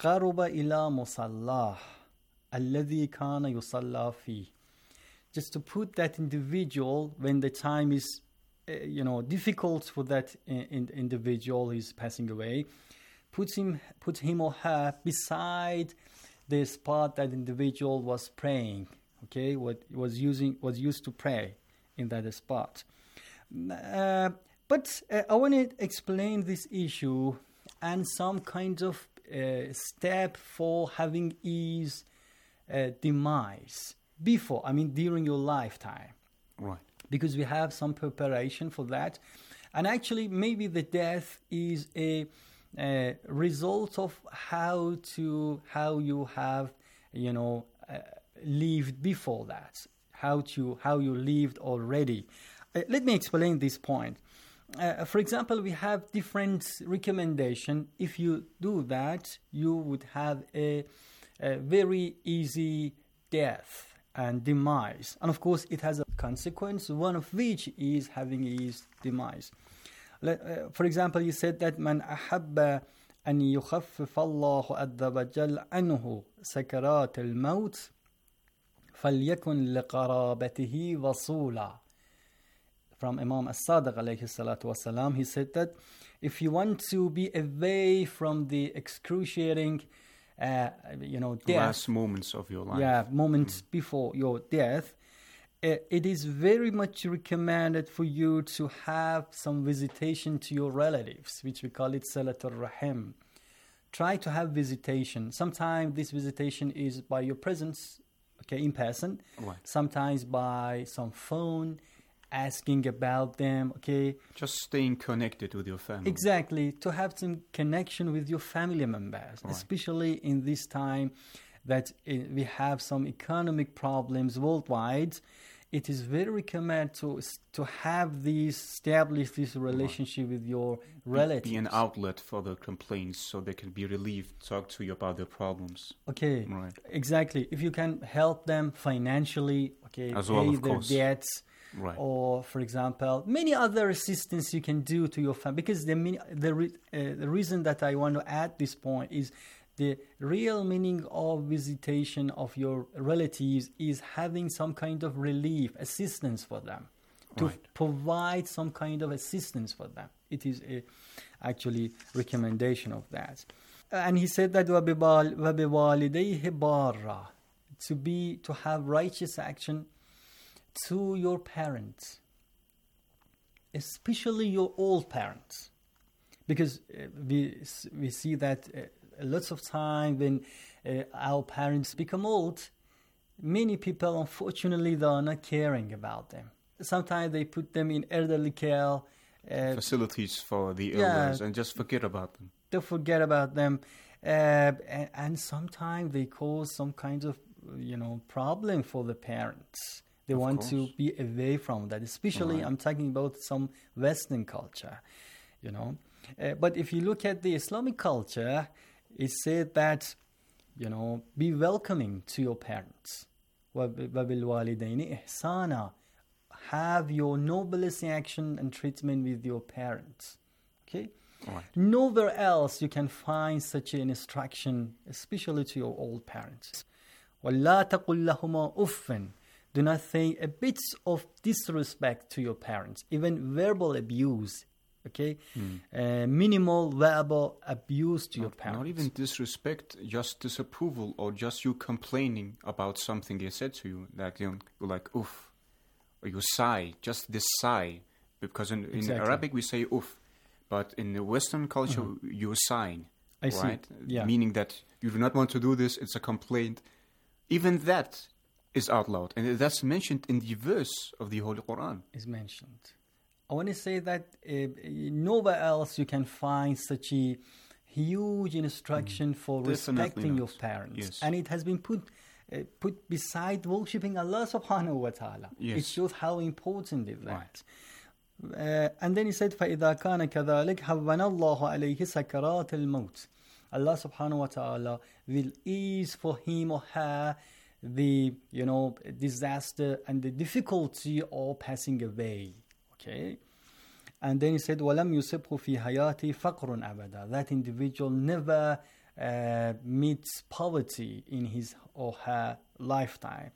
قرب إلى مصلاه الذي كان يصلى فيه. Just to put that individual, when the time is difficult for that individual who is passing away, put him or her beside the spot that individual was praying. Okay, was used to pray in that spot. But I want to explain this issue and some kind of step for having his demise during your lifetime. Right. Because we have some preparation for that. And actually, maybe the death is a result of how you have, lived before that, how you lived already. Let me explain this point. For example, we have different recommendation. If you do that, you would have a very easy death and demise. And of course, it has a consequence, one of which is having his demise. For example, you said that من أحب أن يخفف الله عز وجل عنه سكرات الموت فليكن لقرابته وصولا. From Imam As-Sadiq alayhi salatu wasalam, he said that if you want to be away from the excruciating death, last moments of your life, moments before your death, it is very much recommended for you to have some visitation to your relatives, which we call it Salatul Rahim. Try to have visitation. Sometimes this visitation is by your presence, in person. Right. Sometimes by some phone, asking about them, Just staying connected with your family. Exactly, to have some connection with your family members, right. Especially in this time that we have some economic problems worldwide. It is very recommended to have establish this relationship with your relatives. Be an outlet for the complaints so they can be relieved, talk to you about their problems. Okay, right. Exactly. If you can help them financially, as well, pay of their course. debts, right. Or, for example, many other assistance you can do to your family. Because the reason that I want to add this point is the real meaning of visitation of your relatives is having some kind of relief, assistance for them, to right. provide some kind of assistance for them. It is actually recommendation of that. And he said that وَبِوَالِدَيْهِ بَارًّا, to have righteous action to your parents, especially your old parents, because we see that lots of time when our parents become old, many people, unfortunately, they are not caring about them. Sometimes they put them in elderly care facilities for the elders and just forget about them. They forget about them, and sometimes they cause some kind of problem for the parents. They want to be away from that, especially right. I'm talking about some Western culture, But if you look at the Islamic culture, it said that, be welcoming to your parents. وَبِالْوَالِدَيْنِ إِحْسَانًا, have your noblest action and treatment with your parents. Okay? Right. Nowhere else you can find such an instruction, especially to your old parents. وَلَا تَقُلْ لَهُمَا أُفٍّ, do not say a bit of disrespect to your parents, even verbal abuse. Okay, minimal verbal abuse to your parents. Not even disrespect, just disapproval, or just you complaining about something they said to you. Like you're like oof, or you sigh, just this sigh, because in Arabic we say oof, but in the Western culture you're sighing, right? Yeah. Meaning that you do not want to do this. It's a complaint. Even that is out loud, and that's mentioned in the verse of the Holy Quran. Is mentioned. I want to say that nowhere else you can find such a huge instruction for respecting your parents. Yes. And it has been put beside worshipping Allah subhanahu wa ta'ala. Yes. It shows how important is that. Right. And then he said, فَإِذَا كَانَ كَذَلِكَ هَوَّنَ اللَّهُ عَلَيْهِ سَكَرَاتِ الْمَوْتِ. Allah subhanahu wa ta'ala will ease for him or her the disaster and the difficulty of passing away. Okay, and then he said, وَلَمْ يُصِبْهُ فِي حَيَاتِهِ فَقْرٌ أَبَدًا. That individual never meets poverty in his or her lifetime.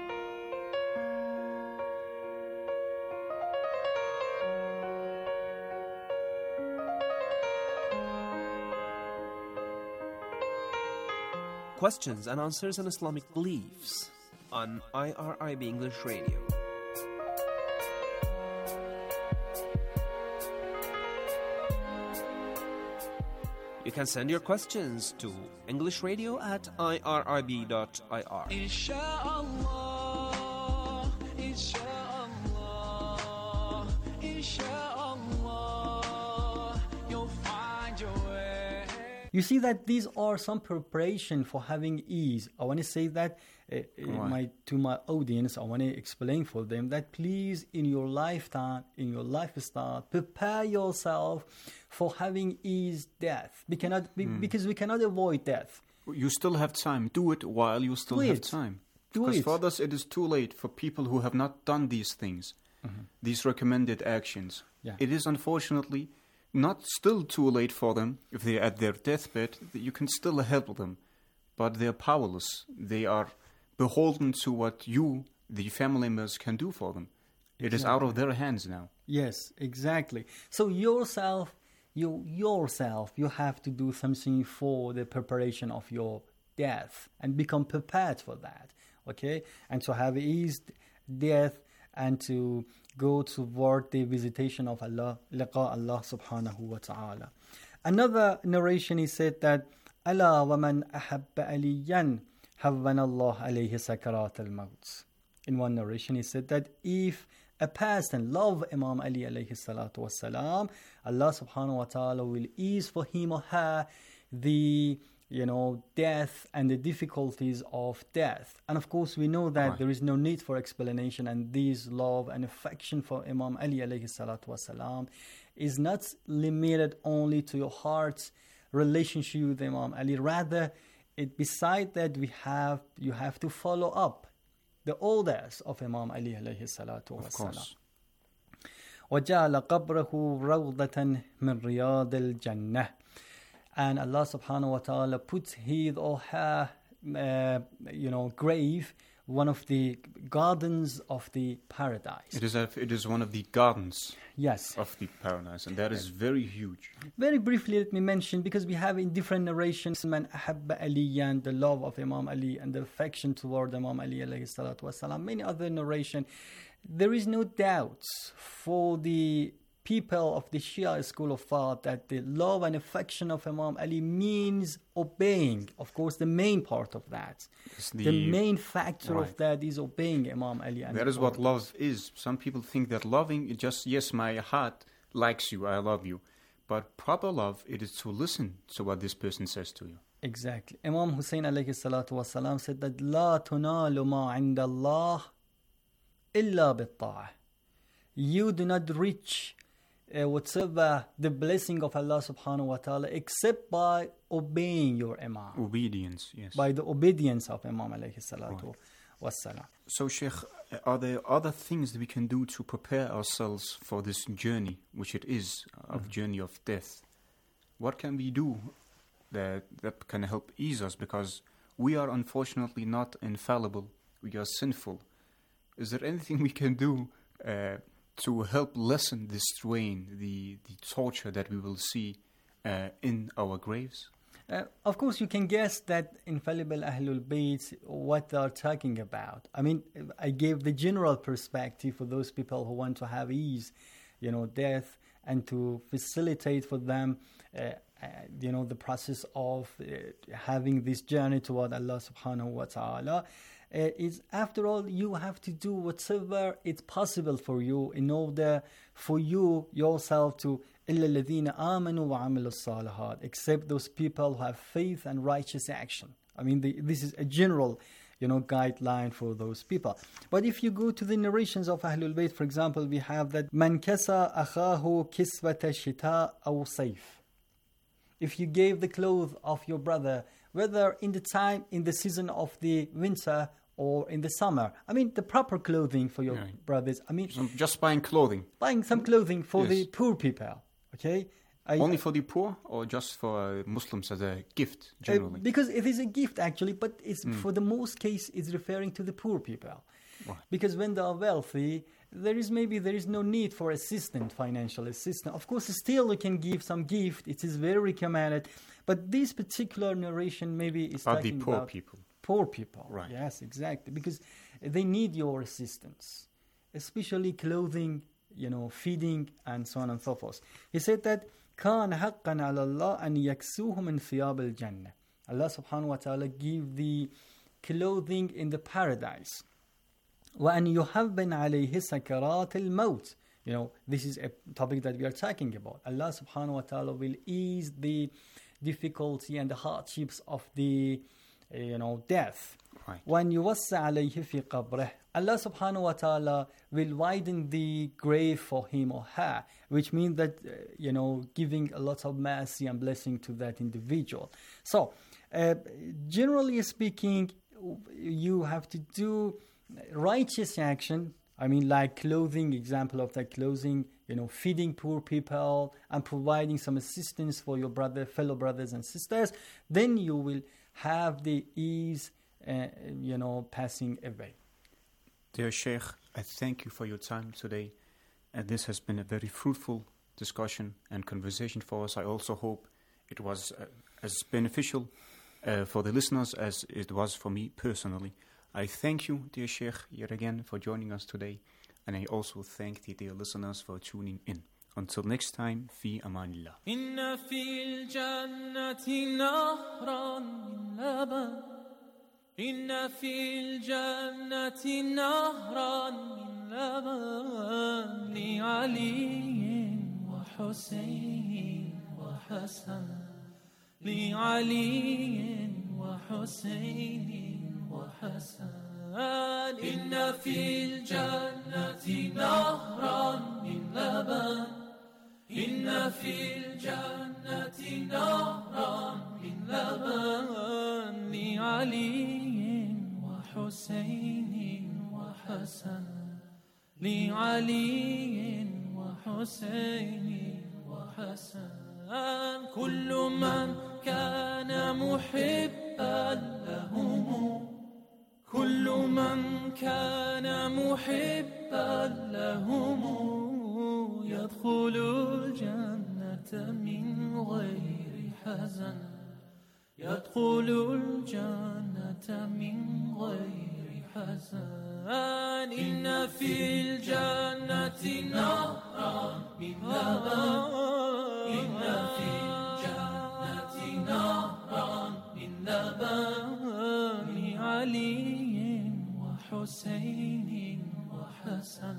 Questions and answers on Islamic beliefs on IRIB English Radio. You can send your questions to englishradio@irib.ir. Inshallah, inshallah, inshallah, you'll find your way. You see that these are some preparation for having ease. I want to say that to my audience, I want to explain for them that please, in your lifetime, in your lifestyle, prepare yourself for having ease death. Because we cannot avoid death. You still have time. Do it while you still have time. Because for others, it is too late for people who have not done these things, these recommended actions. Yeah. It is unfortunately not still too late for them. If they are at their deathbed, you can still help them. But they are powerless. They are beholden to what you, the family members, can do for them. It is out of their hands now. Yes, exactly. So you have to do something for the preparation of your death and become prepared for that, okay? And to have eased death and to go toward the visitation of Allah, liqa Allah subhanahu wa ta'ala. Another narration, he said that, أَلَا وَمَنْ أَحَبَّ أَلِيًّا حَوَّنَ اللَّهُ عَلَيْهِ سَكَرَاتَ الْمَوْتِ. In one narration, he said that if a person love Imam Ali alayhi salatu wasalam, Allah subhanahu wa ta'ala will ease for him or her the death and the difficulties of death. And of course we know that there is no need for explanation, and this love and affection for Imam Ali alayhi salatu wasalam is not limited only to your heart's relationship with Imam Ali. Rather, beside that you have to follow up the orders of Imam Ali alayhi salatu wasalam. وَجَعَلَ قَبْرَهُ رَوْضَةً مِنْ رِيَاضِ الْجَنَّةِ. And Allah subhanahu wa ta'ala puts his or her grave one of the gardens of the paradise. It is one of the gardens yes. of the paradise, and that is very huge. Very briefly, let me mention, because we have in different narrations, Man ahabba aliyan, the love of Imam Ali and the affection toward Imam Ali alayhi salatu wasalam, many other narrations. There is no doubt for the people of the Shia school of thought that the love and affection of Imam Ali means obeying. Of course, the main part of that, the main factor of that is obeying Imam Ali. And that is what love is. Some people think that loving is just, yes, my heart likes you, I love you. But proper love, it is to listen to what this person says to you. Exactly. Imam Hussein alayhi salatu wasalam said that لا تنال ما عند الله إلا بالطاعة. You do not reach whatsoever the blessing of Allah subhanahu wa ta'ala except by obeying your Imam. Obedience, yes. By the obedience of Imam alayhi salatu wassalam. So Sheikh, are there other things that we can do to prepare ourselves for this journey, which it is, of journey of death? What can we do that can help ease us? Because we are unfortunately not infallible. We are sinful. Is there anything we can do to help lessen the strain, the torture that we will see in our graves? Of course, you can guess that infallible Ahlul Bayt, what they are talking about. I mean, I gave the general perspective for those people who want to have ease, death, and to facilitate for them, the process of having this journey toward Allah subhanahu wa ta'ala. Is after all, you have to do whatever is possible for you in order for you yourself to إِلَّا الَّذِينَ آمَنُوا وَعَمِلُوا الصَّالِحَاتِ, except those people who have faith and righteous action. I mean, this is a general guideline for those people. But if you go to the narrations of Ahlul Bayt, for example, we have that مَنْ كَسَى أَخَاهُ كِسْوَةَ الشِّتَاءِ أَوْ صَيْفٍ. If you gave the clothes of your brother, whether in the season of the winter or in the summer. I mean, the proper clothing for your brothers. I mean, just buying clothing. Buying some clothing for the poor people, okay? Only for the poor, or just for Muslims as a gift, generally? Because it is a gift, actually, but it's for the most case, it's referring to the poor people. Right. Because when they are wealthy, there is no need for financial assistance. Of course, still you can give some gift. It is very recommended. But this particular narration maybe is talking about people. Poor people. Right. Yes, exactly. Because they need your assistance, especially clothing, feeding, and so on and so forth. He said that كان حقا على الله أن يكسوه من ثياب الجنة. Allah subhanahu wa ta'ala give the clothing in the paradise. وأن يحبن عليه سكرات الموت. This is a topic that we are talking about. Allah subhanahu wa ta'ala will ease the difficulty and the hardships of the death. Right. وأن يوسع عليه في قبره. Allah subhanahu wa ta'ala will widen the grave for him or her, which means that, giving a lot of mercy and blessing to that individual. So, generally speaking, you have to do righteous action. I mean, like clothing, example of that clothing, feeding poor people and providing some assistance for your fellow brothers and sisters, then you will have the ease, passing away. Dear Sheikh, I thank you for your time today. And this has been a very fruitful discussion and conversation for us. I also hope it was as beneficial for the listeners as it was for me personally. I thank you, dear Sheikh, yet again for joining us today. And I also thank the dear listeners for tuning in. Until next time, fi amanillah. Inna fil jannati nahran min laban. Inna fil jannati nahran min laban. Li Ali wa Hussein wa Hassan. Li Ali wa Hussein wa Hassan. إن في الجنة نهرا من لبن إن في الجنة نهرا من لبن لعلي وحسين وحسن لعلي وحسين وحسن كل من كان محبا لهم كل من كان محبا لهم يدخل الجنة من غير حزن يدخل الجنة من غير حزن إن في الجنة نهرا من لبن إن في الجنة نهرا من لبن لعلي وحسين وحسن.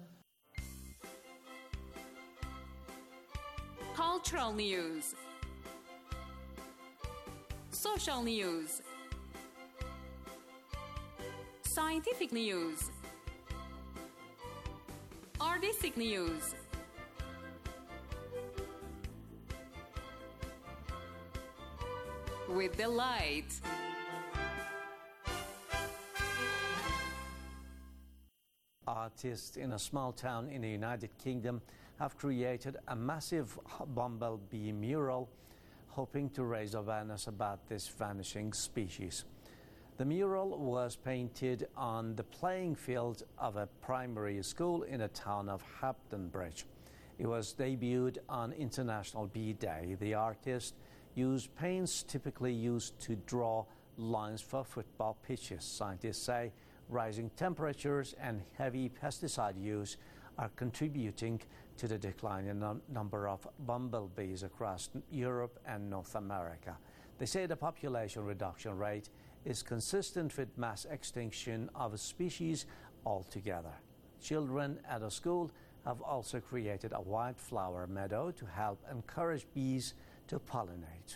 Cultural news, social news, scientific news, artistic news, with delight. Artists in a small town in the United Kingdom have created a massive bumblebee mural hoping to raise awareness about this vanishing species. The mural was painted on the playing field of a primary school in the town of Hampton Bridge. It was debuted on International Bee Day. The artist used paints typically used to draw lines for football pitches. Scientists say rising temperatures and heavy pesticide use are contributing to the decline in the number of bumblebees across Europe and North America. They say the population reduction rate is consistent with mass extinction of a species altogether. Children at a school have also created a wildflower meadow to help encourage bees to pollinate.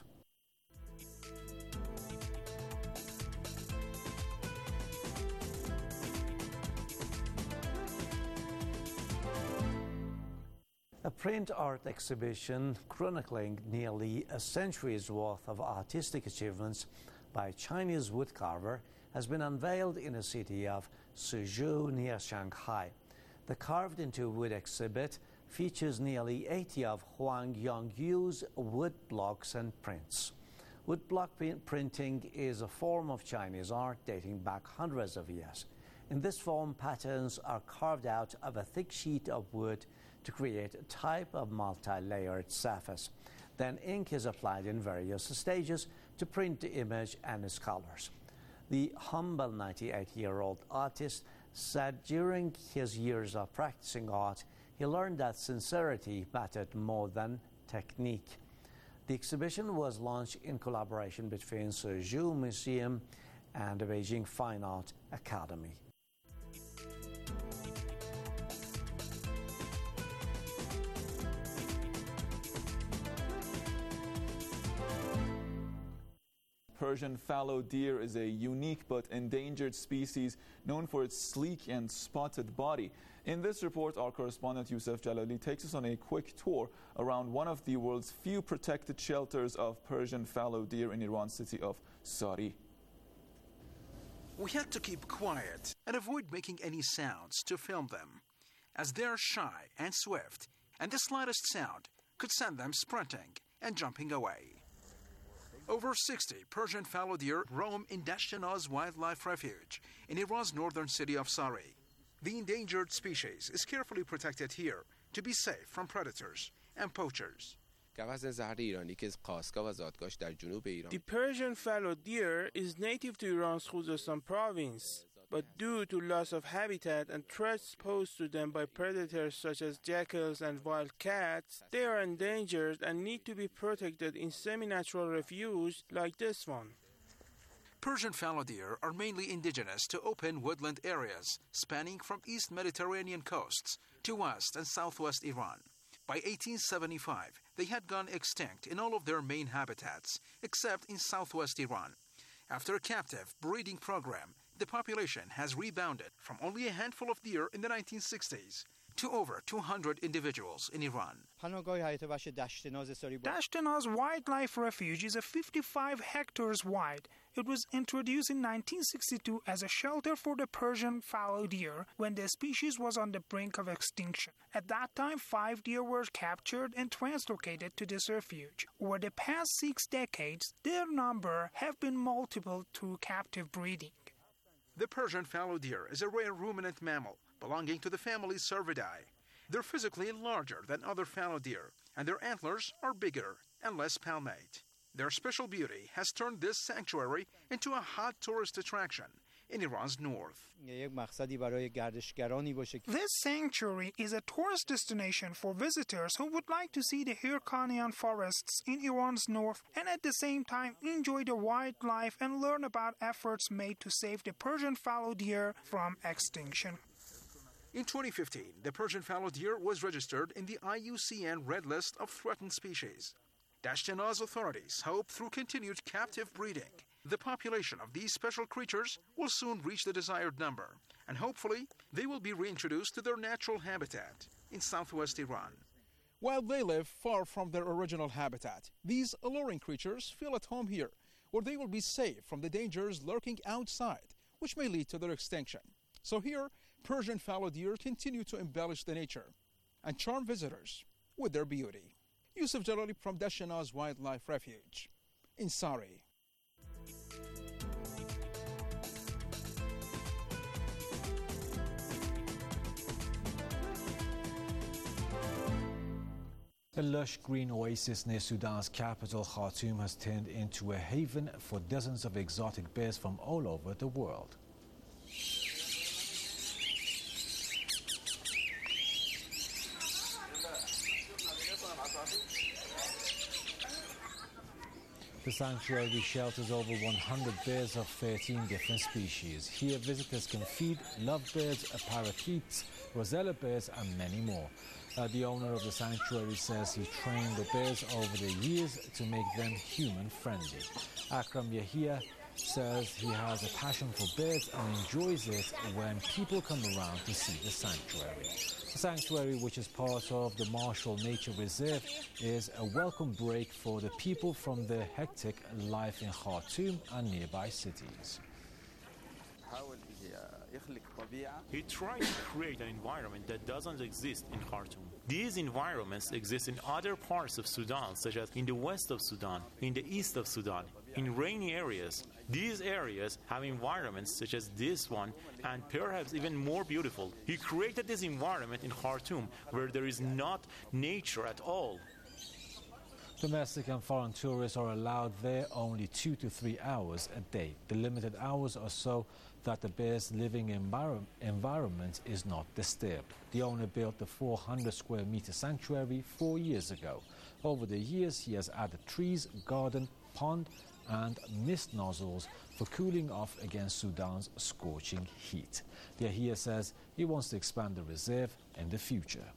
A print art exhibition chronicling nearly a century's worth of artistic achievements by a Chinese woodcarver has been unveiled in the city of Suzhou near Shanghai. The carved into wood exhibit features nearly 80 of Huang Yongyu's wood blocks and prints. Woodblock printing is a form of Chinese art dating back hundreds of years. In this form, patterns are carved out of a thick sheet of wood to create a type of multi-layered surface. Then ink is applied in various stages to print the image and its colors. The humble 98-year-old artist said during his years of practicing art, he learned that sincerity mattered more than technique. The exhibition was launched in collaboration between Suzhou Museum and the Beijing Fine Art Academy. Persian fallow deer is a unique but endangered species known for its sleek and spotted body. In this report, our correspondent Yusuf Jalali takes us on a quick tour around one of the world's few protected shelters of Persian fallow deer in Iran's city of Sari. We had to keep quiet and avoid making any sounds to film them, as they are shy and swift, and the slightest sound could send them sprinting and jumping away. Over 60 Persian fallow deer roam in Dashtanaz Wildlife Refuge in Iran's northern city of Sari. The endangered species is carefully protected here to be safe from predators and poachers. The Persian fallow deer is native to Iran's Khuzestan province, but due to loss of habitat and threats posed to them by predators such as jackals and wild cats, they are endangered and need to be protected in semi-natural refuge like this one. Persian fallow deer are mainly indigenous to open woodland areas spanning from East Mediterranean coasts to West and Southwest Iran. By 1875, they had gone extinct in all of their main habitats, except in southwest Iran. After a captive breeding program, the population has rebounded from only a handful of deer in the 1960s to over 200 individuals in Iran. Dashtanaz Wildlife Refuge is 55 hectares wide. It was introduced in 1962 as a shelter for the Persian fallow deer when the species was on the brink of extinction. At that time, 5 deer were captured and translocated to this refuge. Over the past 6 decades, their number have been multiplied through captive breeding. The Persian fallow deer is a rare ruminant mammal belonging to the family Cervidae. They're physically larger than other fallow deer, and their antlers are bigger and less palmate. Their special beauty has turned this sanctuary into a hot tourist attraction in Iran's north. This sanctuary is a tourist destination for visitors who would like to see the Hyrkanian forests in Iran's north and at the same time enjoy the wildlife and learn about efforts made to save the Persian fallow deer from extinction. In 2015, the Persian fallow deer was registered in the IUCN Red List of Threatened Species. Dashtanaz authorities hope through continued captive breeding, the population of these special creatures will soon reach the desired number, and hopefully they will be reintroduced to their natural habitat in southwest Iran. While they live far from their original habitat, these alluring creatures feel at home here, where they will be safe from the dangers lurking outside, which may lead to their extinction. So here, Persian fallow deer continue to embellish the nature and charm visitors with their beauty. Yusuf Jalali from Dashtanaz Wildlife Refuge in Sari. The lush green oasis near Sudan's capital, Khartoum, has turned into a haven for dozens of exotic birds from all over the world. The sanctuary shelters over 100 birds of 13 different species. Here, visitors can feed lovebirds, parakeets, rosella birds, and many more. The owner of the sanctuary says he trained the birds over the years to make them human-friendly. Akram Yahia says he has a passion for birds and enjoys it when people come around to see the sanctuary. The sanctuary, which is part of the Marshall Nature Reserve, is a welcome break for the people from the hectic life in Khartoum and nearby cities. He tried to create an environment that doesn't exist in Khartoum. These environments exist in other parts of Sudan, such as in the west of Sudan, in the east of Sudan, in rainy areas. These areas have environments such as this one, and perhaps even more beautiful. He created this environment in Khartoum where there is not nature at all. Domestic and foreign tourists are allowed there only 2 to 3 hours a day. The limited hours are so that the bear's living environment is not disturbed. The owner built the 400 square meter sanctuary 4 years ago. Over the years, he has added trees, garden, pond, and mist nozzles for cooling off against Sudan's scorching heat. Yahia says he wants to expand the reserve in the future.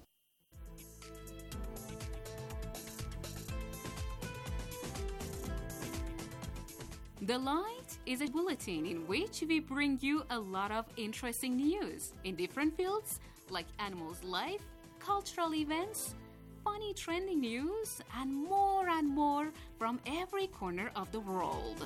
The Light is a bulletin in which we bring you a lot of interesting news in different fields like animals' life, cultural events, funny trending news, and more from every corner of the world.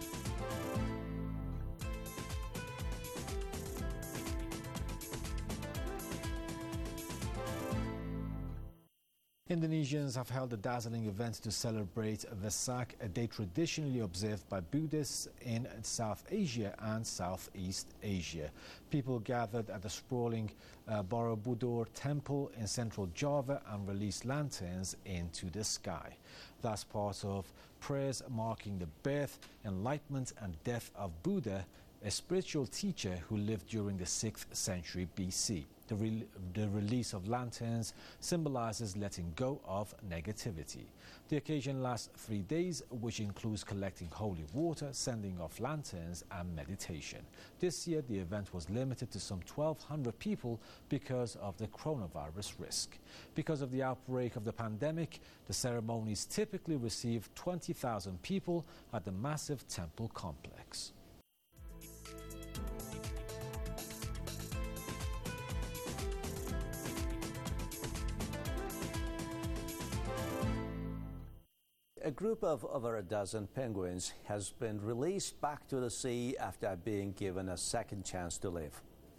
Indonesians have held a dazzling event to celebrate Vesak, a day traditionally observed by Buddhists in South Asia and Southeast Asia. People gathered at the sprawling Borobudur temple in central Java and released lanterns into the sky. That's part of prayers marking the birth, enlightenment and death of Buddha, a spiritual teacher who lived during the 6th century BC. The release of lanterns symbolizes letting go of negativity. The occasion lasts 3 days, which includes collecting holy water, sending off lanterns, and meditation. This year, the event was limited to some 1,200 people because of the coronavirus risk. Because of the outbreak of the pandemic, the ceremonies typically receive 20,000 people at the massive temple complex. A group of over a dozen penguins has been released back to the sea after being given a second chance to live.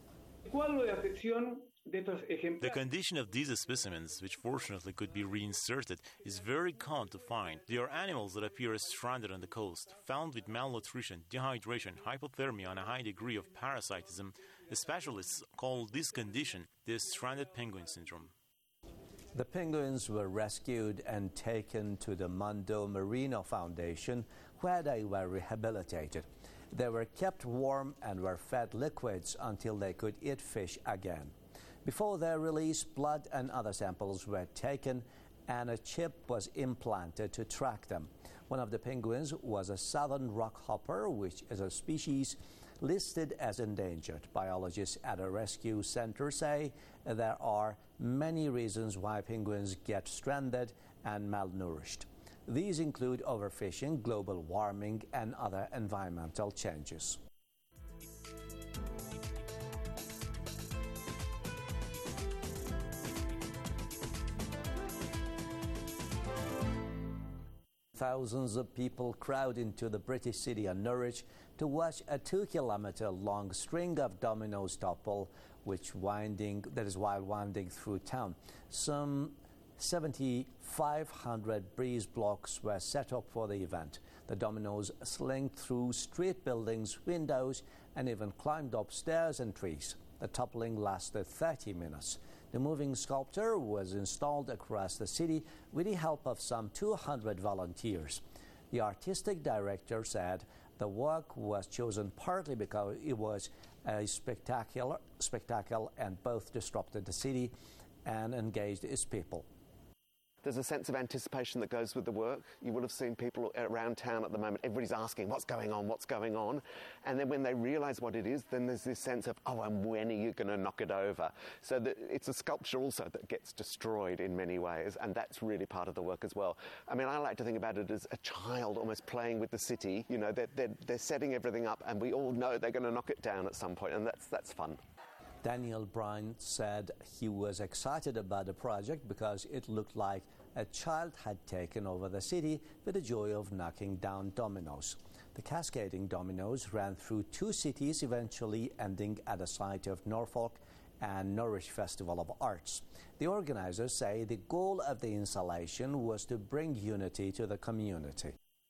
The condition of these specimens, which fortunately could be reinserted, is very common to find. They are animals that appear stranded on the coast, found with malnutrition, dehydration, hypothermia, and a high degree of parasitism. Specialists call this condition the stranded penguin syndrome. The penguins were rescued and taken to the Mondo Marino Foundation, where they were rehabilitated. They were kept warm and were fed liquids until they could eat fish again. Before their release, blood and other samples were taken and a chip was implanted to track them. One of the penguins was a southern rockhopper, which is a species listed as endangered. Biologists at a rescue center say there are many reasons why penguins get stranded and malnourished. These include overfishing, global warming, and other environmental changes. Thousands of people crowd into the British city of Norwich to watch a 2-kilometer-long string of dominoes topple, that is while winding through town. Some 7,500 breeze blocks were set up for the event. The dominoes slinked through street buildings, windows, and even climbed up stairs and trees. The toppling lasted 30 minutes. The moving sculpture was installed across the city with the help of some 200 volunteers. The artistic director said the work was chosen partly because it was a spectacle and both disrupted the city and engaged its people. There's a sense of anticipation that goes with the work. You would have seen people around town at the moment, everybody's asking, what's going on? And then when they realise what it is, then there's this sense of, oh, and when are you going to knock it over? So it's a sculpture also that gets destroyed in many ways, and that's really part of the work as well. I mean, I like to think about it as a child almost playing with the city. You know, they're setting everything up, and we all know they're going to knock it down at some point, and that's fun. Daniel Bryan said he was excited about the project because it looked like a child had taken over the city with the joy of knocking down dominoes. The cascading dominoes ran through 2 cities, eventually ending at the site of Norfolk and Norwich Festival of Arts. The organizers say the goal of the installation was to bring unity to the community.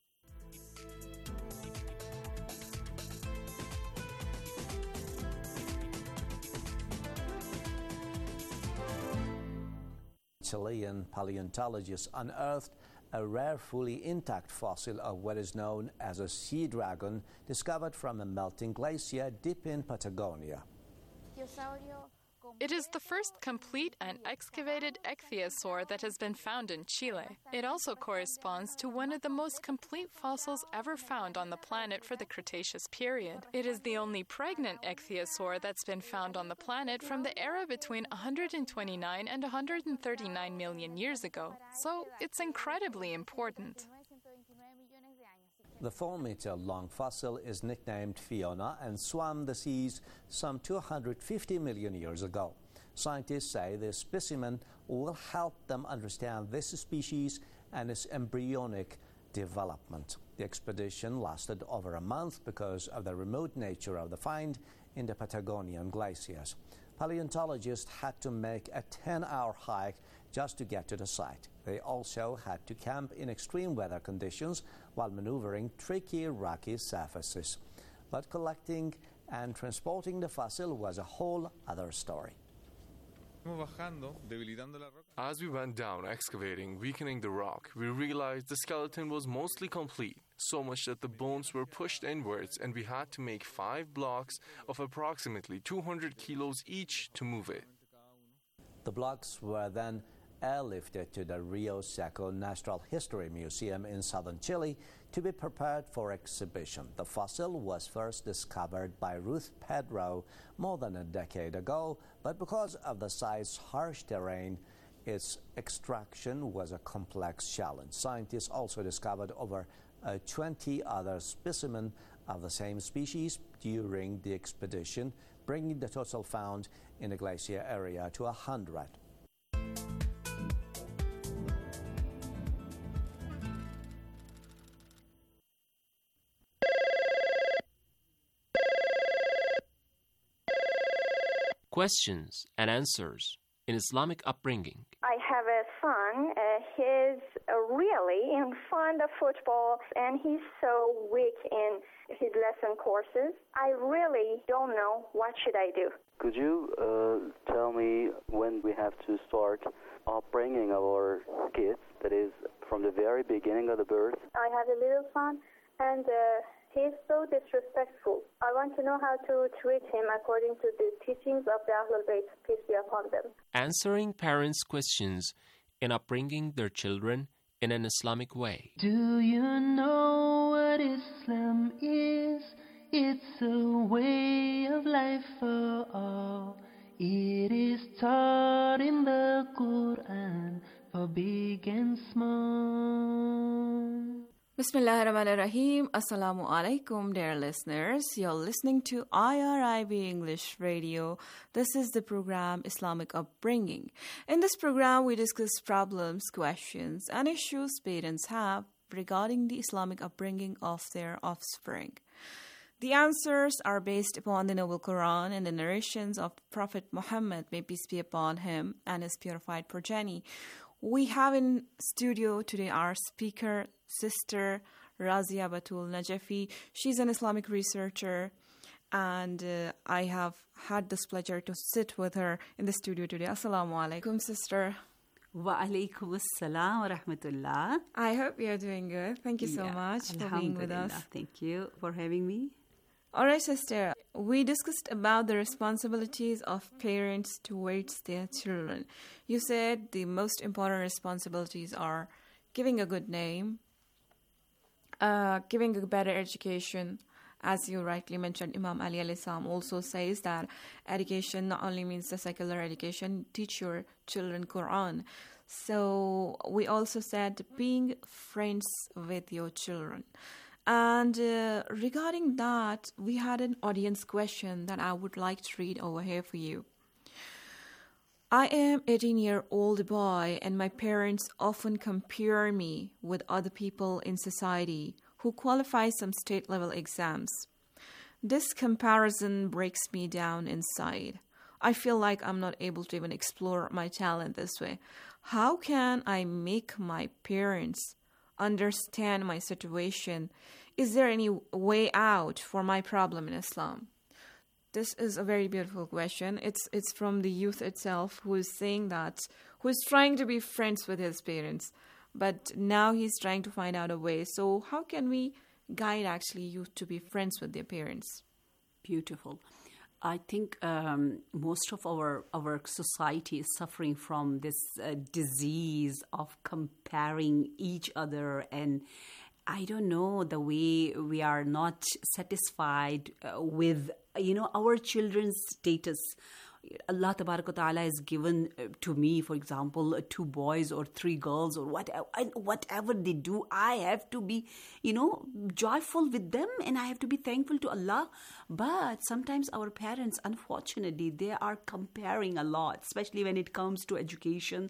Chilean paleontologists unearthed a rare fully intact fossil of what is known as a sea dragon discovered from a melting glacier deep in Patagonia. It is the first complete and excavated ichthyosaur that has been found in Chile. It also corresponds to one of the most complete fossils ever found on the planet for the Cretaceous period. It is the only pregnant ichthyosaur that's been found on the planet from the era between 129 and 139 million years ago. So it's incredibly important. The 4-meter-long fossil is nicknamed Fiona and swam the seas some 250 million years ago. Scientists say this specimen will help them understand this species and its embryonic development. The expedition lasted over a month because of the remote nature of the find in the Patagonian glaciers. Paleontologists had to make a 10-hour hike just to get to the site. They also had to camp in extreme weather conditions while maneuvering tricky, rocky surfaces. But collecting and transporting the fossil was a whole other story. As we went down excavating, weakening the rock, we realized the skeleton was mostly complete, so much that the bones were pushed inwards and we had to make 5 blocks of approximately 200 kilos each to move it. The blocks were then airlifted to the Rio Seco Natural History Museum in southern Chile to be prepared for exhibition. The fossil was first discovered by Ruth Pedro more than a decade ago, but because of the site's harsh terrain, its extraction was a complex challenge. Scientists also discovered over 20 other specimens of the same species during the expedition, bringing the total found in the glacier area to 100. Questions and answers in Islamic upbringing. I have a son. He's really fond of football, and he's so weak in his lesson courses. I really don't know what should I do. Could you tell me when we have to start upbringing our kids, that is, from the very beginning of the birth? I have a little son, and he's so disrespectful. I want to know how to treat him according to the teachings of the Ahlul Bayt, peace be upon them. Answering parents' questions in upbringing their children in an Islamic way. Do you know what Islam is? It's a way of life for all. It is taught in the Quran for big and small. Bismillahirrahmanirrahim. Assalamu alaikum, dear listeners. You're listening to IRIB English Radio. This is the program Islamic Upbringing. In this program, we discuss problems, questions, and issues parents have regarding the Islamic upbringing of their offspring. The answers are based upon the Noble Quran and the narrations of Prophet Muhammad, may peace be upon him, and his purified progeny. We have in studio today our speaker, Sister Razia Batul Najafi. She's an Islamic researcher, and I have had this pleasure to sit with her in the studio today. Assalamu alaikum, Sister. Wa alaikum assalam wa rahmatullah. I hope you're doing good. Thank you so much for being with us. Thank you for having me. All right, Sister. We discussed about the responsibilities of parents towards their children. You said the most important responsibilities are giving a good name, giving a better education. As you rightly mentioned, Imam Ali alayhi salam also says that education not only means the secular education, teach your children Quran. So we also said being friends with your children. And regarding that, we had an audience question that I would like to read over here for you. I am 18-year-old boy, and my parents often compare me with other people in society who qualify some state-level exams. This comparison breaks me down inside. I feel like I'm not able to even explore my talent this way. How can I make my parents understand my situation? Is there any way out for my problem in Islam? This is a very beautiful question. It's from the youth itself who is saying that, who is trying to be friends with his parents, but now he's trying to find out a way. So how can we guide actually youth to be friends with their parents? Beautiful. I think most of our society is suffering from this disease of comparing each other, and I don't know, the way we are not satisfied with, our children's status. Allah Tabaraka wa Ta'ala has given to me, for example, 2 boys or 3 girls or whatever they do, I have to be, joyful with them, and I have to be thankful to Allah. But sometimes our parents, unfortunately, they are comparing a lot, especially when it comes to education,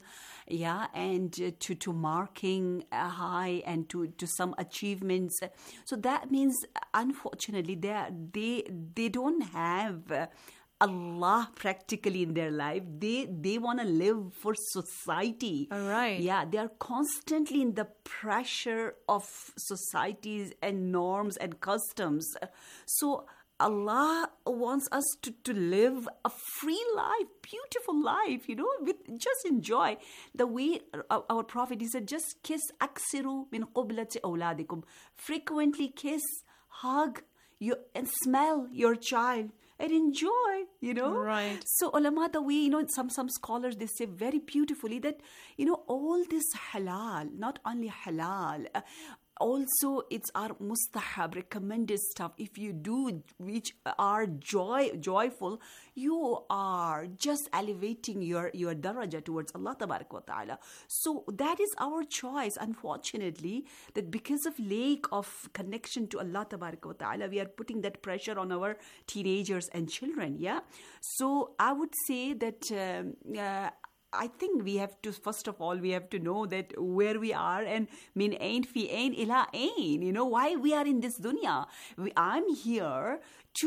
and to marking high and to some achievements. So that means, unfortunately, they don't have Allah practically in their life. They want to live for society. All right. Yeah, they are constantly in the pressure of societies and norms and customs. So Allah wants us to live a free life, beautiful life, with just enjoy. The way our Prophet, he said, just kiss, aksiru min qublati awladikum. Frequently kiss, hug, and smell your child. And enjoy, Right. So ulama, the way, some scholars, they say very beautifully that, all this halal, not only halal, also it's our mustahab, recommended stuff. If you do, which are joyful, you are just elevating your daraja towards Allah Tabaraka wa Ta'ala. So that is our choice, unfortunately, that because of lack of connection to Allah Tabaraka wa Ta'ala, we are putting that pressure on our teenagers and children, So I would say that I think we have to, first of all, we have to know that where we are, and min ain fi ain ila ain, why we are in this dunya. I'm here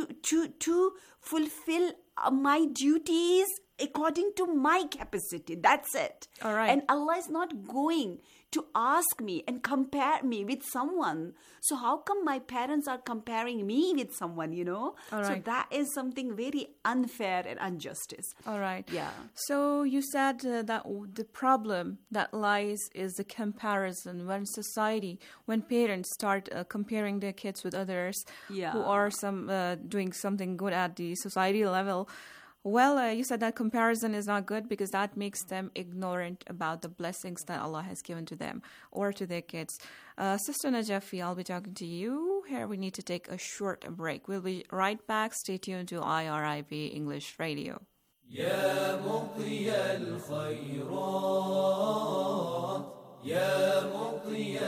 to fulfill my duties according to my capacity. That's it. All right. And Allah is not going to ask me and compare me with someone. So how come my parents are comparing me with someone, All right. So that is something very unfair and injustice. All right. Yeah. So you said that the problem that lies is the comparison when parents start comparing their kids with others who are doing something good at the society level. Well, you said that comparison is not good because that makes them ignorant about the blessings that Allah has given to them or to their kids. Sister Najafi, I'll be talking to you. Here we need to take a short break. We'll be right back. Stay tuned to IRIB English Radio. يا مطي الخيرات يا مطي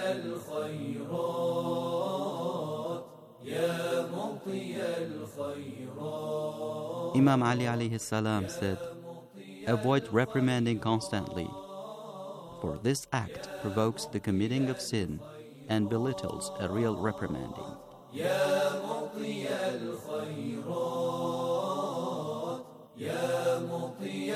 الخيرات يا مطي الخيرات. Imam Ali alayhi salam said, "Avoid reprimanding constantly, for this act provokes the committing of sin and belittles a real reprimanding." يا مطي الخيرات يا مطي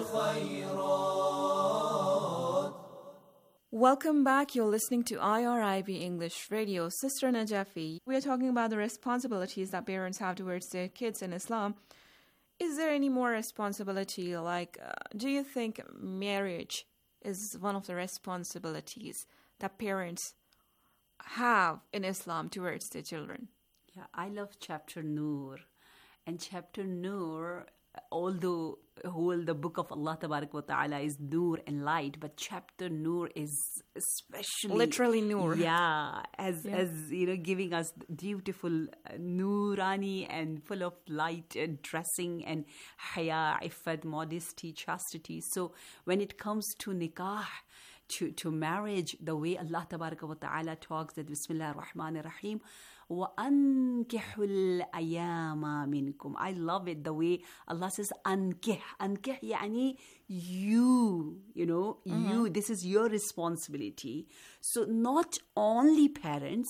الخيرات. Welcome back. You're listening to IRIB English Radio. Sister Najafi, we are talking about the responsibilities that parents have towards their kids in Islam. Is there any more responsibility? Do you think marriage is one of the responsibilities that parents have in Islam towards their children? Yeah, I love chapter Nur. And chapter Nur, although the book of Allah Tabaraka wa Ta'ala is Nur and light, but chapter Nur is especially literally Nur. Yeah, as giving us beautiful Nurani and full of light dressing and haya, iffat, modesty, chastity. So when it comes to nikah, to marriage, the way Allah Tabaraka wa Ta'ala talks that Bismillah ar-Rahman ar-Rahim, وَأَنْكِحُوا الْأَيَامَ مِنْكُمْ. I love it, the way Allah says, أَنْكِح. أَنْكِح يعني you, this is your responsibility. So not only parents,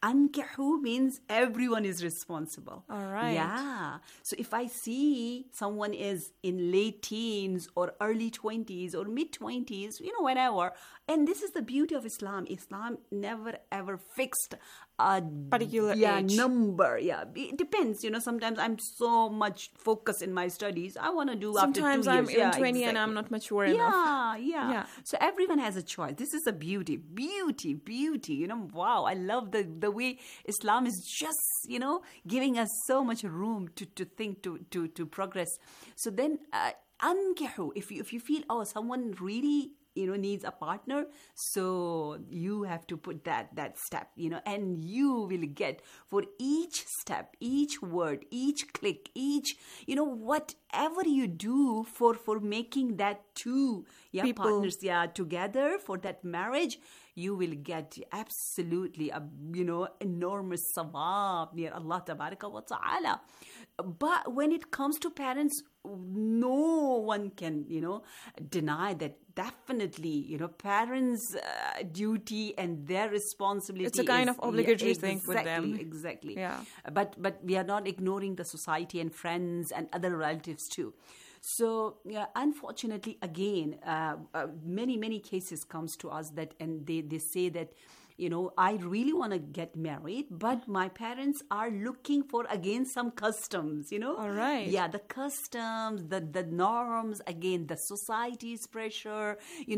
Ankihu means everyone is responsible. All right. Yeah. So if I see someone is in late teens or early 20s or mid 20s, whenever. And this is the beauty of Islam. Islam never ever fixed a particular age. Number. Yeah. It depends. Sometimes I'm so much focused in my studies. I want to do sometimes after 2 years. I'm 20 and I'm not mature enough. Yeah. So everyone has a choice. This is a beauty. Wow. I love the way Islam is just, giving us so much room to think, to progress. So then, ankihu, if you feel, someone really, needs a partner, so you have to put that step, and you will get for each step, each word, each click, each, whatever you do for making that two people, partners, together for that marriage, you will get absolutely a, enormous sawab near Allah tabaraka wa ta'ala. But when it comes to parents, no one can, deny that definitely, parents' duty and their responsibility. It's a kind of obligatory thing for them. Exactly. Yeah. But we are not ignoring the society and friends and other relatives too. So, unfortunately, again, many cases comes to us and they say that, I really want to get married, but my parents are looking for, again, some customs, All right. Yeah, the customs, the norms, again, the society's pressure, they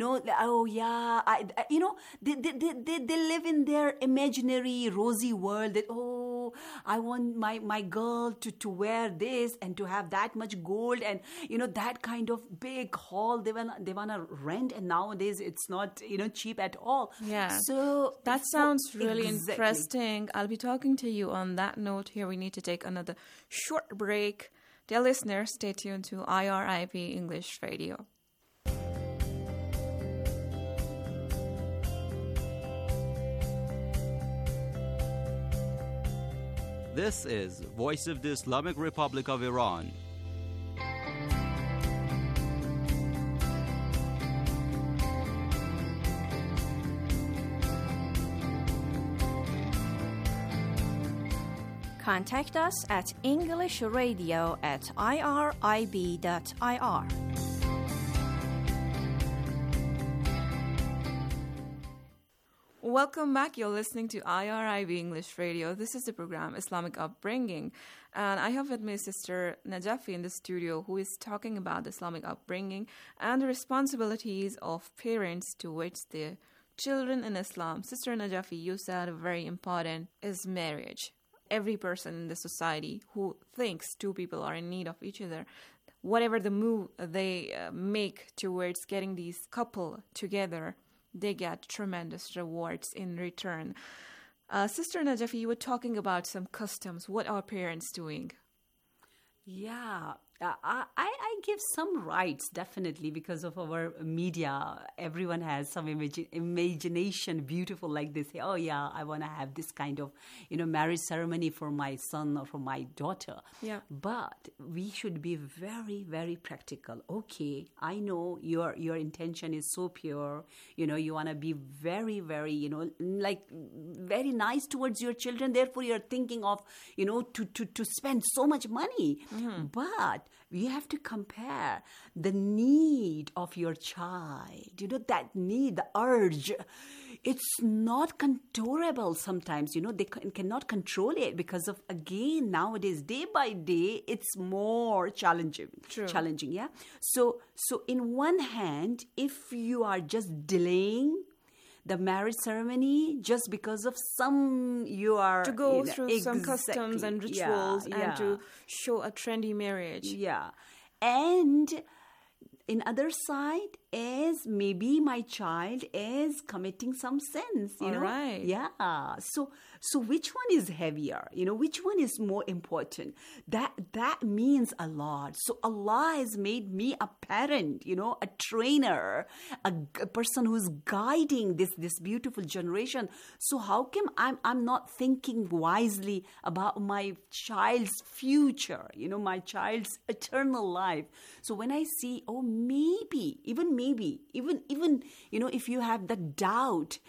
live in their imaginary rosy world that, I want my girl to wear this and to have that much gold and, that kind of big hall they want to rent, and nowadays it's not, cheap at all. Yeah. So that sounds really interesting. I'll be talking to you on that note. Here we need to take another short break. Dear listeners, stay tuned to IRIB English Radio. This is Voice of the Islamic Republic of Iran. Contact us at englishradio@irib.ir. Welcome back. You're listening to IRIB English Radio. This is the program Islamic Upbringing. And I have with me Sister Najafi in the studio, who is talking about Islamic upbringing and the responsibilities of parents towards their children in Islam. Sister Najafi, you said very important is marriage. Every person in the society who thinks two people are in need of each other, whatever the move they make towards getting these couple together, they get tremendous rewards in return. Sister Najafi, you were talking about some customs. What are parents doing? Yeah, I give some rights, definitely, because of our media. Everyone has some imagination, beautiful like this. Oh, yeah, I want to have this kind of, marriage ceremony for my son or for my daughter. Yeah. But we should be very, very practical. Okay, I know your intention is so pure. You want to be very, very, very nice towards your children. Therefore, you're thinking of, to spend so much money. Mm-hmm. But we have to compare the need of your child. That need, the urge. It's not controllable sometimes. They cannot control it because of, again, nowadays, day by day, it's more challenging. True. Challenging, yeah? So in one hand, if you are just delaying the marriage ceremony just because of you are to go through some customs and rituals and to show a trendy marriage. Yeah. And in other side is maybe my child is committing some sins, All right. Yeah. So which one is heavier? Which one is more important? That means a lot. So Allah has made me a parent, a trainer, a person who's guiding this beautiful generation. So how come I'm not thinking wisely about my child's future, my child's eternal life? So when I see, maybe, even if you have the doubt,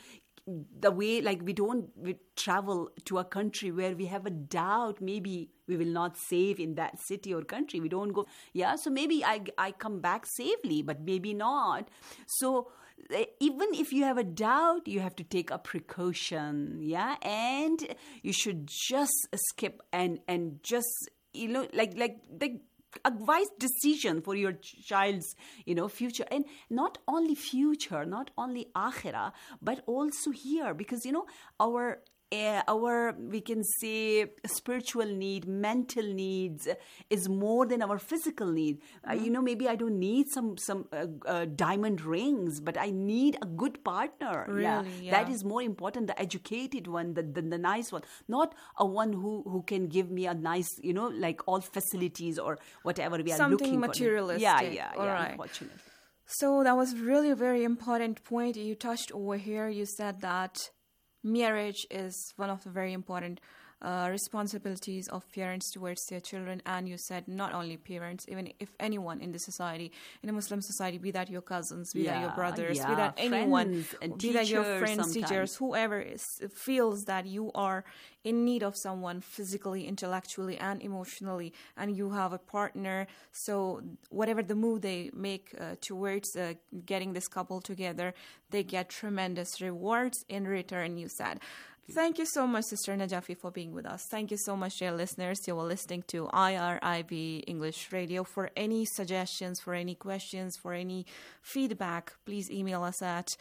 the way, like we travel to a country where we have a doubt maybe we will not save in that city or country. We don't go, so maybe I come back safely, but maybe not. So even if you have a doubt, you have to take a precaution, and you should just skip and just, like a wise decision for your child's, future. And not only future, not only akhirah, but also here, because, our we can say spiritual need, mental needs is more than our physical need. Maybe I don't need some diamond rings, but I need a good partner. Really, That is more important, the educated one, the nice one, not a one who can give me a nice, like all facilities or whatever we are looking for. Something materialistic. Yeah, right. Unfortunately. So that was really a very important point you touched over here. You said that marriage is one of the very important responsibilities of parents towards their children, and you said not only parents, even if anyone in the society, in a Muslim society, be that your cousins, be that your brothers, be that anyone, be that your friends, teachers, whoever feels that you are in need of someone physically, intellectually, and emotionally, and you have a partner, so whatever the move they make towards getting this couple together, they get tremendous rewards in return, you said. Thank you so much, Sister Najafi, for being with us. Thank you so much, dear listeners. You were listening to IRIB English Radio. For any suggestions, for any questions, for any feedback, please email us at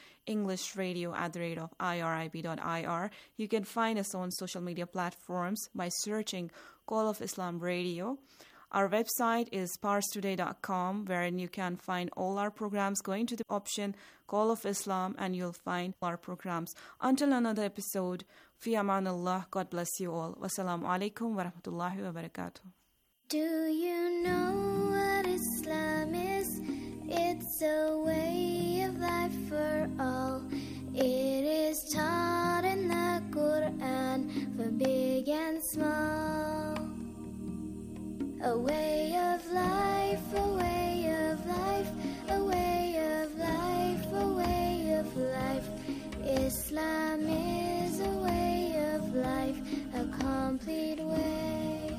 englishradio@irib.ir. You can find us on social media platforms by searching Call of Islam Radio. Our website is parstoday.com, wherein you can find all our programs. Going to the option Call of Islam, and you'll find our programs. Until another episode, fi amanallah. God bless you all. Wassalamu alaikum wa rahmatullahi wa barakatuh. Do you know what Islam is? It's a way of life for all. It is taught in the Quran for big and small. A way of life, a way of life, a way of life, a way of life. Islam is a way of life, a complete way.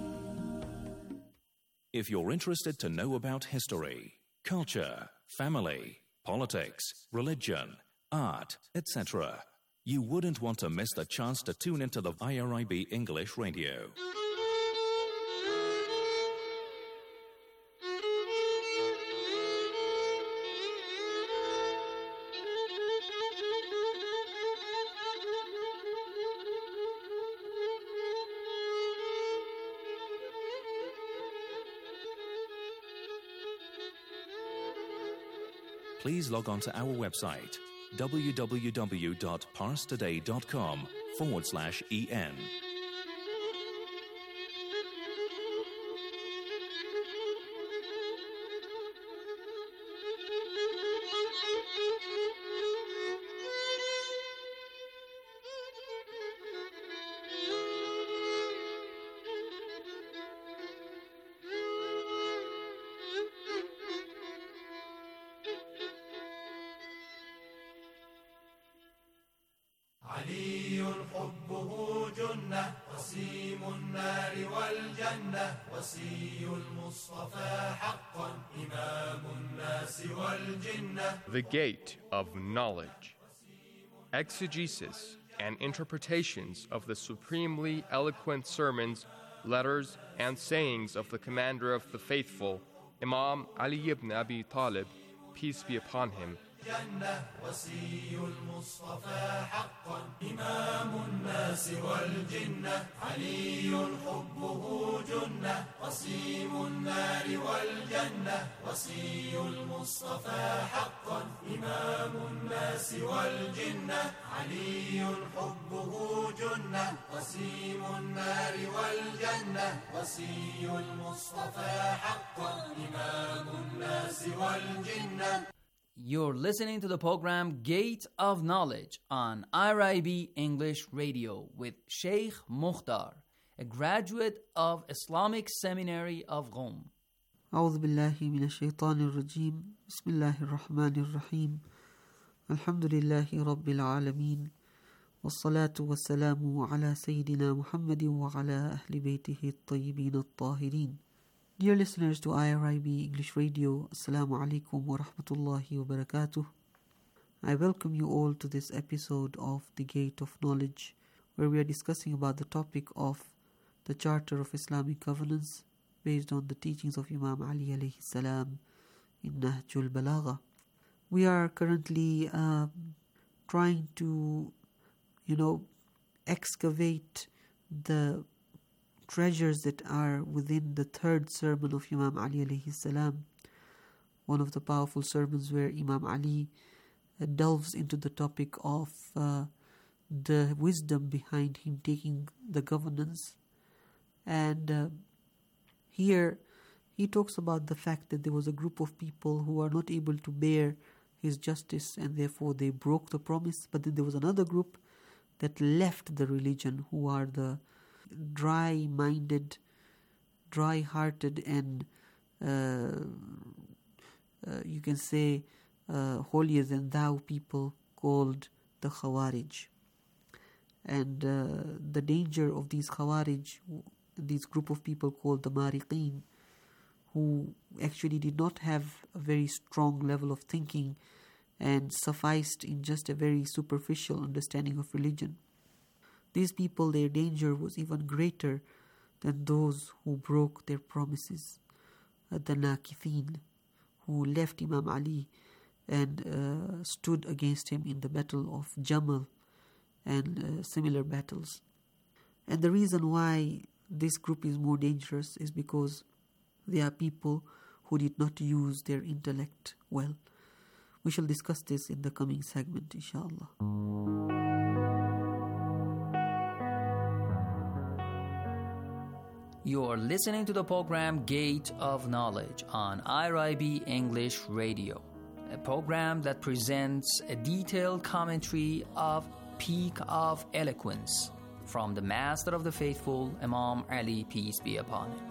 If you're interested to know about history, culture, family, politics, religion, art, etc., you wouldn't want to miss the chance to tune into the IRIB English Radio. Please log on to our website, www.parstoday.com/en. علي حبه جنة وسيم النار والجنة وصي المصطفى حقا إمام الناس والجنة. The Gate of Knowledge. Exegesis and interpretations of the supremely eloquent sermons, letters, and sayings of the Commander of the Faithful, Imam Ali ibn Abi Talib, peace be upon him. جنة وصي المصطفى حقا إمام الناس والجنة علي حبه جنة وصيم النار والجنة وصي المصطفى حقا إمام الناس والجنة علي حبه جنة وصيم النار والجنة وصي المصطفى حقا إمام الناس والجنة. You're listening to the program Gate of Knowledge on IRIB English Radio with Sheikh Mukhtar, a graduate of Islamic Seminary of Qom. أعوذ بالله من الشيطان الرجيم بسم الله الرحمن الرحيم Alhamdulillahi Rabbil Alameen. والصلاة والسلام على سيدنا محمد وعلى أهل بيته الطيبين الطاهرين. Dear listeners to IRIB English Radio, Assalamu alaikum wa rahmatullahi wa barakatuh. I welcome you all to this episode of The Gate of Knowledge, where we are discussing about the topic of the Charter of Islamic Governance based on the teachings of Imam Ali alayhi salam in Nahjul Balagha. We are currently trying to excavate the treasures that are within the third sermon of Imam Ali alayhi salam, one of the powerful sermons where Imam Ali delves into the topic of the wisdom behind him taking the governance. And here he talks about the fact that there was a group of people who are not able to bear his justice and therefore they broke the promise. But then there was another group that left the religion, who are the dry-minded, dry-hearted, and you can say holier-than-thou people called the Khawarij. And the danger of these Khawarij, this group of people called the Mariqeen, who actually did not have a very strong level of thinking and sufficed in just a very superficial understanding of religion. These people, their danger was even greater than those who broke their promises, the Nakithin, who left Imam Ali and stood against him in the battle of Jamal and similar battles. And the reason why this group is more dangerous is because they are people who did not use their intellect well. We shall discuss this in the coming segment, inshallah. You are listening to the program Gate of Knowledge on IRIB English Radio, a program that presents a detailed commentary of Peak of Eloquence from the Master of the Faithful, Imam Ali, peace be upon him.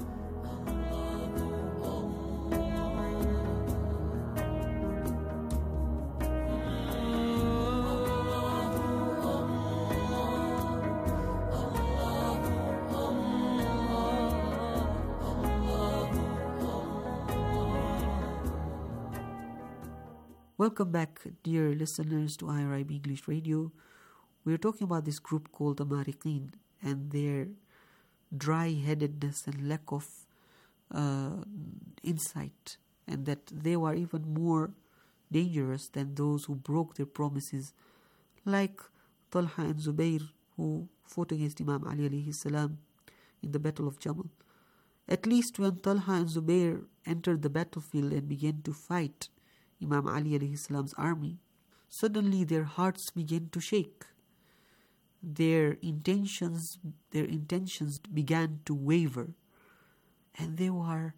Welcome back, dear listeners, to IRIB English Radio. We are talking about this group called the Mariqeen and their dry-headedness and lack of insight, and that they were even more dangerous than those who broke their promises, like Talha and Zubayr, who fought against Imam Ali alayhi salam in the Battle of Jamal. At least when Talha and Zubayr entered the battlefield and began to fight Imam Ali alayhi salam's army, suddenly their hearts began to shake. Their intentions began to waver, and they were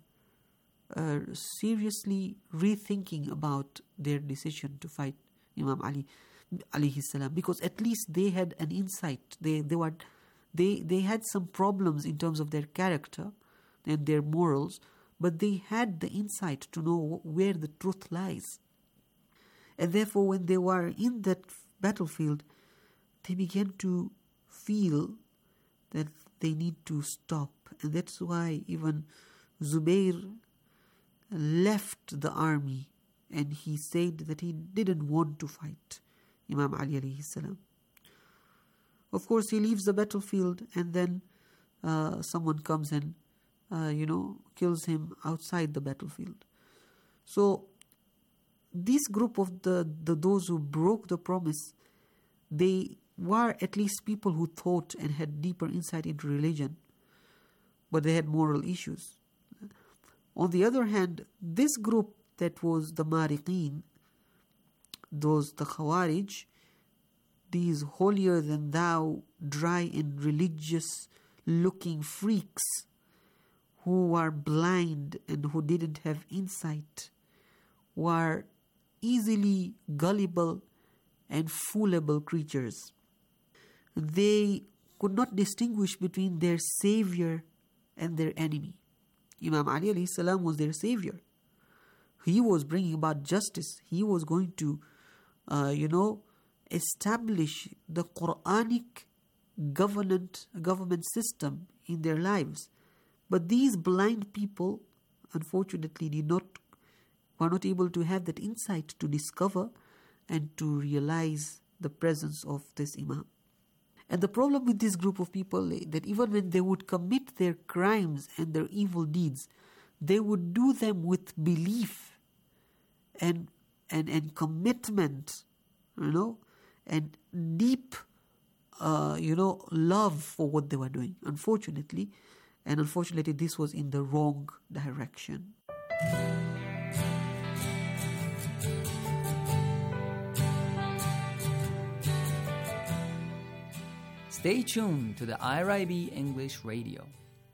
seriously rethinking about their decision to fight Imam Ali alayhi salam, because at least they had an insight. They had some problems in terms of their character and their morals, but they had the insight to know where the truth lies. And therefore, when they were in that battlefield, they began to feel that they need to stop. And that's why even Zubayr left the army and he said that he didn't want to fight Imam Ali alayhi salam. Of course, he leaves the battlefield and then someone comes and kills him outside the battlefield. So this group of those who broke the promise, they were at least people who thought and had deeper insight into religion, but they had moral issues. On the other hand, this group that was the Mariqeen, the Khawarij, these holier-than-thou, dry and religious-looking freaks who were blind and who didn't have insight, were easily gullible and foolable creatures. They could not distinguish between their savior and their enemy. Imam Ali alayhi salam was their savior. He was bringing about justice. He was going to establish the Quranic government system in their lives. But these blind people, unfortunately, were not able to have that insight to discover and to realize the presence of this Imam. And the problem with this group of people, that even when they would commit their crimes and their evil deeds, they would do them with belief and commitment, and deep, love for what they were doing. Unfortunately, this was in the wrong direction. Stay tuned to the IRIB English Radio.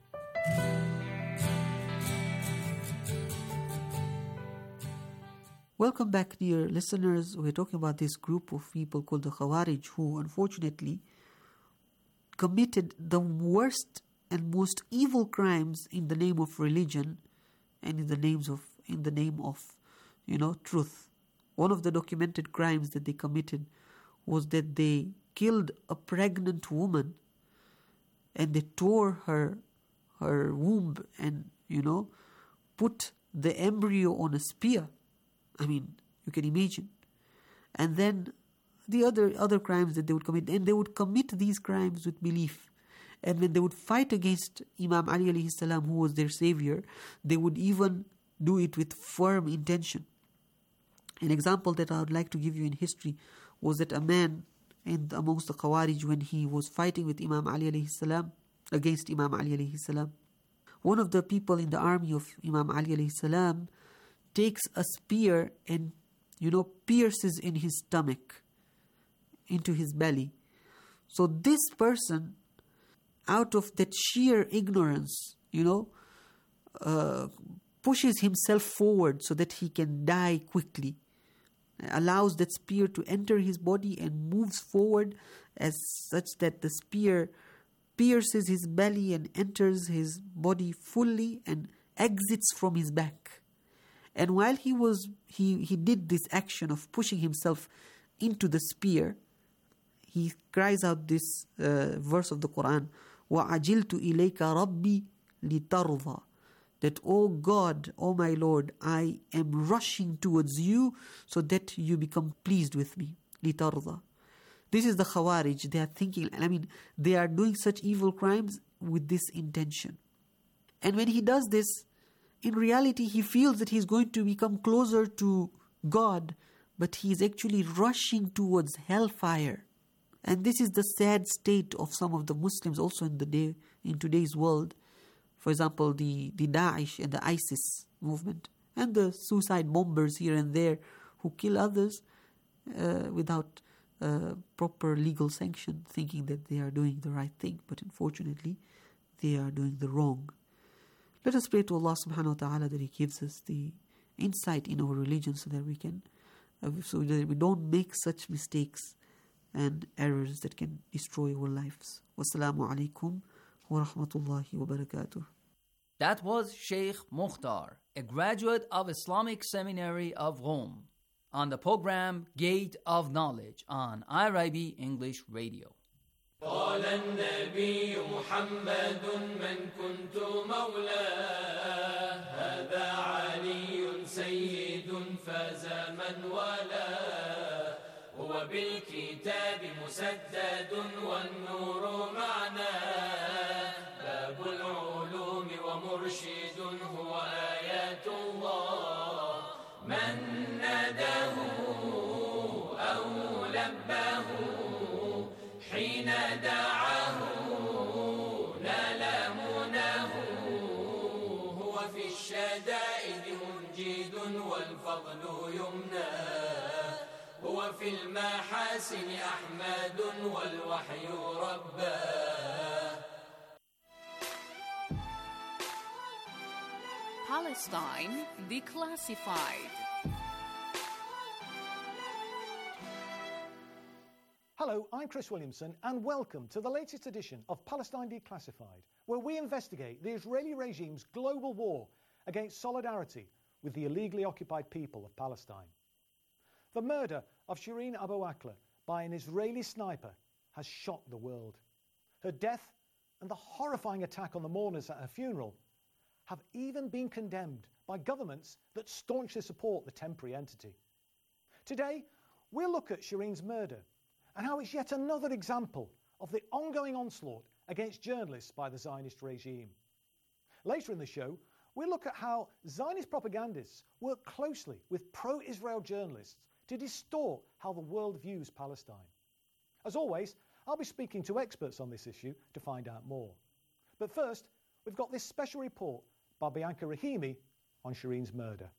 Welcome back, dear listeners. We're talking about this group of people called the Khawarij, who unfortunately committed the worst and most evil crimes in the name of religion and in the name of truth. One of the documented crimes that they committed was that they killed a pregnant woman and they tore her womb and put the embryo on a spear. I mean, you can imagine. And then the other crimes that they would commit, and they would commit these crimes with belief. And when they would fight against Imam Ali alayhi salam, who was their savior, they would even do it with firm intention. An example that I would like to give you in history was that a man amongst the Khawarij, when he was fighting with Imam Ali alayhi salam, against Imam Ali alayhi salam, one of the people in the army of Imam Ali alayhi salam takes a spear and pierces in his stomach, into his belly. So this person, out of that sheer ignorance, pushes himself forward so that he can die quickly, allows that spear to enter his body and moves forward as such that the spear pierces his belly and enters his body fully and exits from his back. And while he did this action of pushing himself into the spear, he cries out this verse of the Quran, وَعَجِلْتُ إِلَيْكَ رَبِّي لِتَرْضَى, that, O God, O my Lord, I am rushing towards you so that you become pleased with me. لِتَرْضَى. This is the Khawarij. They are thinking, they are doing such evil crimes with this intention. And when he does this, in reality, he feels that he's going to become closer to God, but he is actually rushing towards hellfire. And this is the sad state of some of the Muslims also in today's world. For example, the Daesh and the ISIS movement, and the suicide bombers here and there who kill others without proper legal sanction, thinking that they are doing the right thing, but unfortunately, they are doing the wrong. Let us pray to Allah subhanahu wa ta'ala that He gives us the insight in our religion so that we don't make such mistakes and errors that can destroy our lives. Wassalamu alaikum wa rahmatullahi wa barakatuh. That was Sheikh Mukhtar, a graduate of Islamic Seminary of Rome, on the program Gate of Knowledge on IRIB English Radio. قال النبي محمد من كنت مولاه هذا علي سيد فاز من ولاه هو بالكتاب مسدد والنور معناه باب العلوم ومرشد هو آيات الله من ناداه أو لباه حين دعاه نال مناه هو في الشدائد منجد والفضل يمناه هو في المحاسن أحمد والوحي رباه. Palestine Declassified. Hello, I'm Chris Williamson, and welcome to the latest edition of Palestine Declassified, where we investigate the Israeli regime's global war against solidarity with the illegally occupied people of Palestine. The murder of Shireen Abu Akleh by an Israeli sniper has shocked the world. Her death and the horrifying attack on the mourners at her funeral have even been condemned by governments that staunchly support the temporary entity. Today, we'll look at Shireen's murder and how it's yet another example of the ongoing onslaught against journalists by the Zionist regime. Later in the show, we'll look at how Zionist propagandists work closely with pro-Israel journalists to distort how the world views Palestine. As always, I'll be speaking to experts on this issue to find out more. But first, we've got this special report by Bianca Rahimi on Shireen's murder.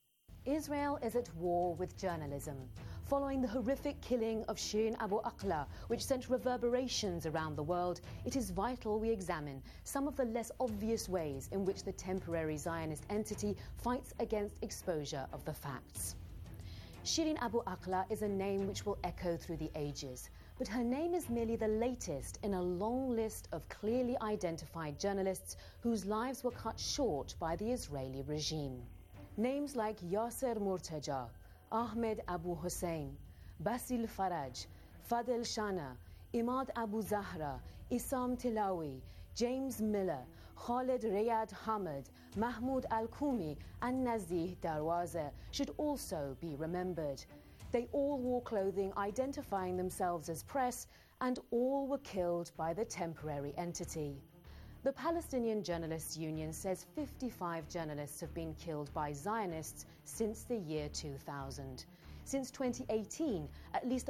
Israel is at war with journalism. Following the horrific killing of Shireen Abu Akleh, which sent reverberations around the world, it is vital we examine some of the less obvious ways in which the temporary Zionist entity fights against exposure of the facts. Shireen Abu Akleh is a name which will echo through the ages, but her name is merely the latest in a long list of clearly identified journalists whose lives were cut short by the Israeli regime. Names like Yasser Murtaja, Ahmed Abu Hussein, Basil Faraj, Fadel Shana, Imad Abu Zahra, Issam Tilawi, James Miller, Khalid Riyad Hamid, Mahmoud Al-Kumi and Nazih Darwaza should also be remembered. They all wore clothing identifying themselves as press, and all were killed by the temporary entity. The Palestinian Journalists Union says 55 journalists have been killed by Zionists since the year 2000. Since 2018, at least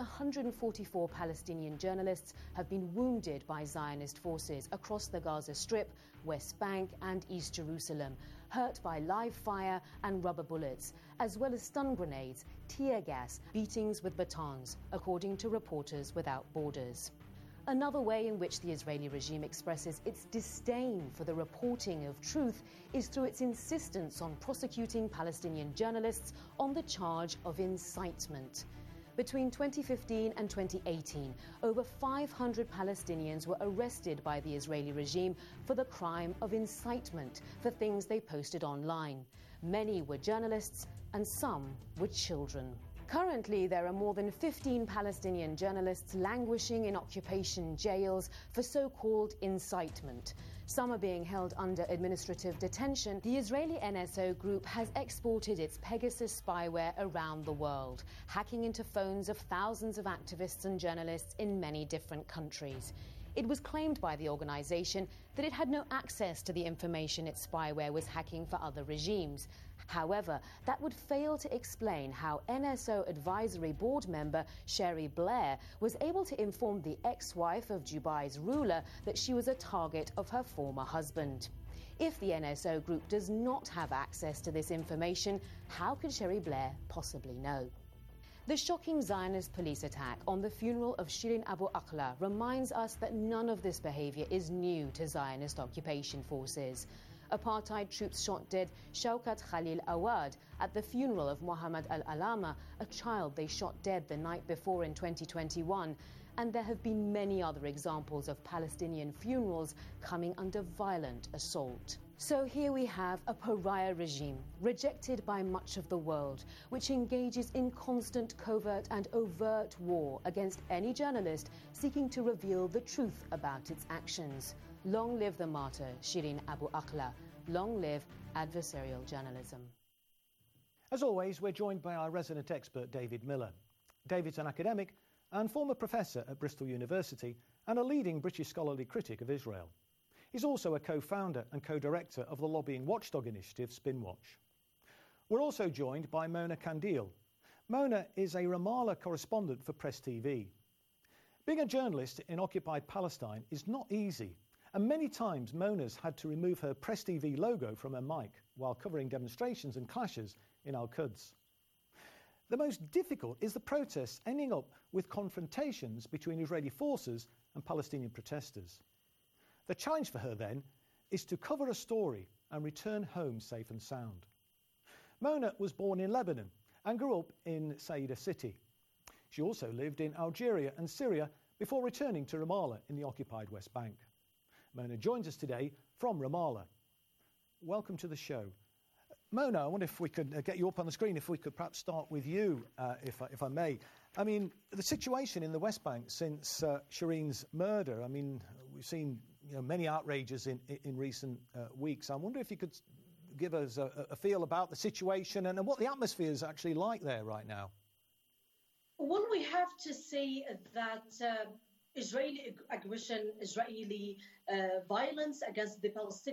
144 Palestinian journalists have been wounded by Zionist forces across the Gaza Strip, West Bank and East Jerusalem, hurt by live fire and rubber bullets, as well as stun grenades, tear gas, beatings with batons, according to Reporters Without Borders. Another way in which the Israeli regime expresses its disdain for the reporting of truth is through its insistence on prosecuting Palestinian journalists on the charge of incitement. Between 2015 and 2018, over 500 Palestinians were arrested by the Israeli regime for the crime of incitement for things they posted online. Many were journalists and some were children. Currently, there are more than 15 Palestinian journalists languishing in occupation jails for so-called incitement. Some are being held under administrative detention. The Israeli NSO group has exported its Pegasus spyware around the world, hacking into phones of thousands of activists and journalists in many different countries. It was claimed by the organization that it had no access to the information its spyware was hacking for other regimes. However, that would fail to explain how NSO Advisory Board member Cherie Blair was able to inform the ex-wife of Dubai's ruler that she was a target of her former husband. If the NSO group does not have access to this information, how could Cherie Blair possibly know? The shocking Zionist police attack on the funeral of Shireen Abu Akleh reminds us that none of this behavior is new to Zionist occupation forces. Apartheid troops shot dead Shaukat Khalil Awad at the funeral of Mohammed Al-Alama, a child they shot dead the night before in 2021. And there have been many other examples of Palestinian funerals coming under violent assault. So here we have a pariah regime, rejected by much of the world, which engages in constant covert and overt war against any journalist seeking to reveal the truth about its actions. Long live the martyr, Shireen Abu Akleh. Long live adversarial journalism. As always, we're joined by our resident expert, David Miller. David's an academic and former professor at Bristol University and a leading British scholarly critic of Israel. He's also a co-founder and co-director of the lobbying watchdog initiative Spinwatch. We're also joined by Mona Kandil. Mona is a Ramallah correspondent for Press TV. Being a journalist in occupied Palestine is not easy, and many times Mona's had to remove her Press TV logo from her mic while covering demonstrations and clashes in Al-Quds. The most difficult is the protests ending up with confrontations between Israeli forces and Palestinian protesters. The challenge for her then is to cover a story and return home safe and sound. Mona was born in Lebanon and grew up in Saida City. She also lived in Algeria and Syria before returning to Ramallah in the occupied West Bank. Mona joins us today from Ramallah. Welcome to the show. Mona, I wonder if we could get you up on the screen, if we could perhaps start with you, if I may. I mean, the situation in the West Bank since Shireen's murder, I mean, we've seen many outrages in recent weeks. I wonder if you could give us a feel about the situation and what the atmosphere is actually like there right now. Well, we have to say that Israeli aggression, Israeli violence against the Palestinians